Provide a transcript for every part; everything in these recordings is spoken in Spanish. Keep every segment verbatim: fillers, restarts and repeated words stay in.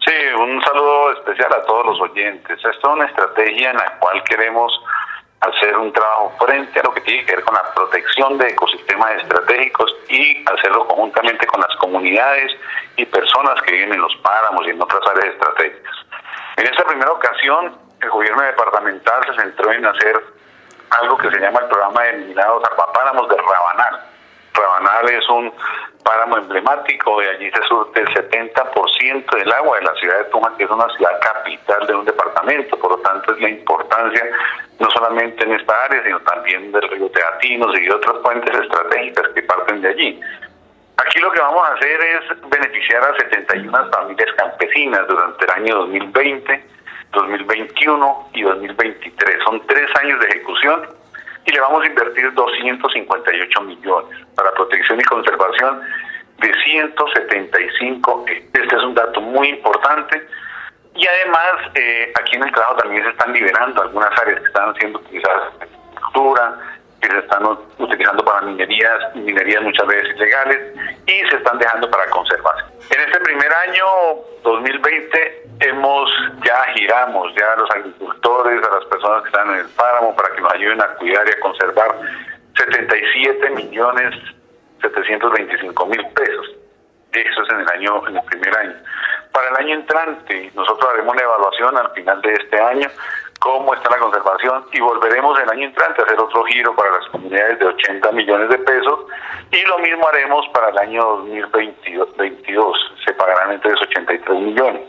Sí, un saludo especial a todos los oyentes. Esta es una estrategia en la cual queremos hacer un trabajo frente a lo que tiene que ver con la protección de ecosistemas estratégicos y hacerlo conjuntamente con las comunidades y personas que viven en los páramos y en otras áreas estratégicas. En esta primera ocasión, el gobierno departamental se centró en hacer algo que se llama el programa de denominado salvapáramos de Rabanal. Rabanal es un páramo emblemático y allí se surte el setenta por ciento del agua de la ciudad de Tunja, que es una ciudad capital de un departamento. Por lo tanto, es la importancia no solamente en esta área, sino también del río Teatinos y de otras fuentes estratégicas que parten de allí. Aquí lo que vamos a hacer es beneficiar a setenta y una familias campesinas durante el año dos mil veinte, dos mil veintiuno y dos mil veintitrés. Son tres años de ejecución y le vamos a invertir doscientos cincuenta y ocho millones para protección y conservación de ciento setenta y cinco. Este es un dato muy importante. Y además, eh, aquí en el trabajo también se están liberando algunas áreas que están siendo utilizadas en agricultura, que se están utilizando para minerías, minerías muchas veces ilegales, y se están dejando para conservación. En este primer año, dos mil veinte, hemos ya giramos ya a los agricultores, a las personas que están en el páramo, para que nos ayuden a cuidar y a conservar setenta y siete millones setecientos veinticinco mil pesos. Eso es en el año, en el primer año. Para el año entrante, nosotros haremos una evaluación al final de este año, cómo está la conservación, y volveremos el año entrante a hacer otro giro para las comunidades de ochenta millones de pesos, y lo mismo haremos para el año dos mil veintidós, se pagarán entre ochenta y tres millones.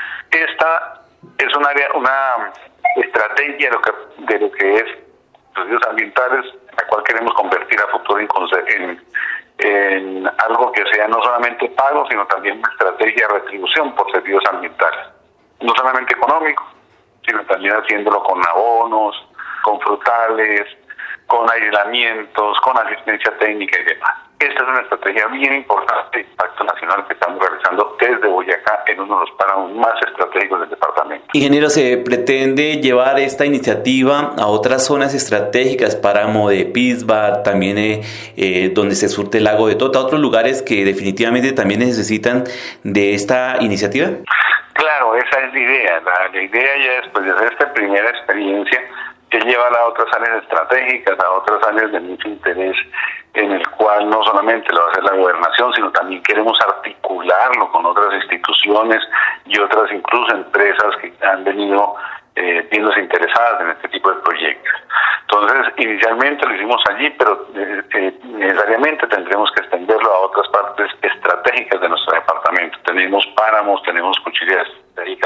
Esta es un área, una estrategia de lo que, de lo que es servicios ambientales, la cual queremos convertir a futuro en, en, en algo que sea no solamente pago, sino también una estrategia de retribución por servicios ambientales, no solamente económicos, sino también haciéndolo con abonos, con frutales, con aislamientos, con asistencia técnica y demás. Esta es una estrategia bien importante de impacto nacional que estamos realizando desde Boyacá en uno de los páramos más estratégicos del departamento. Ingeniero, ¿se pretende llevar esta iniciativa a otras zonas estratégicas, páramo de Pisba, también eh, eh, donde se surte el lago de Tota, otros lugares que definitivamente también necesitan de esta iniciativa? Claro, esa es la idea. La, la idea ya después de hacer esta primera experiencia es llevarla a otras áreas estratégicas, a otras áreas de mucho interés, en el cual no solamente lo va a hacer la gobernación, sino también queremos articularlo con otras instituciones y otras incluso empresas que han venido eh, viéndose interesadas en este tipo de proyectos. Entonces, inicialmente lo hicimos allí, pero eh, eh, necesariamente tendremos que extenderlo a otras partes estratégicas de nuestro departamento. Tenemos páramos, tenemos cuchilleras estratégicas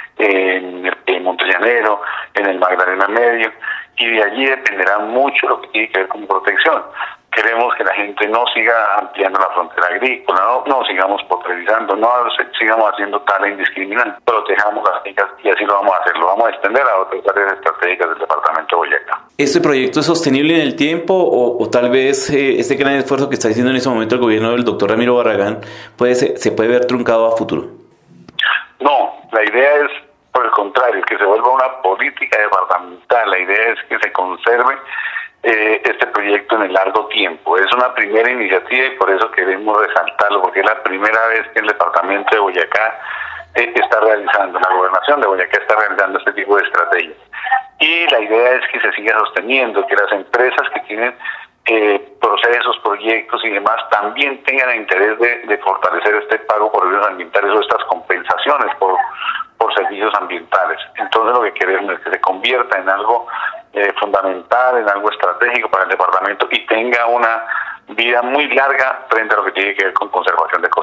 en el, en Montellanero, en el Magdalena Medio, y de allí dependerá mucho lo que tiene que ver con protección. Queremos que la gente no siga ampliando la frontera agrícola, no, no sigamos potrerizando, no sigamos haciendo tala indiscriminada, protejamos las fincas y así lo vamos a hacer, lo vamos a extender a otras áreas estratégicas del departamento de Boyacá. ¿Este proyecto es sostenible en el tiempo o, o tal vez eh, este gran esfuerzo que está haciendo en este momento el gobierno del doctor Ramiro Barragán puede ser, se puede ver truncado a futuro? No, la idea es, por el contrario, que se vuelva una política departamental. La idea es que se conserve eh, este proyecto en el largo tiempo. Es una primera iniciativa y por eso queremos resaltarlo, porque es la primera vez que el departamento de Boyacá eh, está realizando, la gobernación de Boyacá está realizando este tipo de estrategias. Y la idea es que se siga sosteniendo, que las empresas que tienen eh, procesos, proyectos y demás también tengan el interés de, de fortalecer este pago por servicios ambientales o estas compensaciones por, por servicios ambientales. Entonces lo que queremos es que se convierta en algo eh, fundamental, en algo estratégico para el departamento y tenga una vida muy larga frente a lo que tiene que ver con conservación de ecosistemas.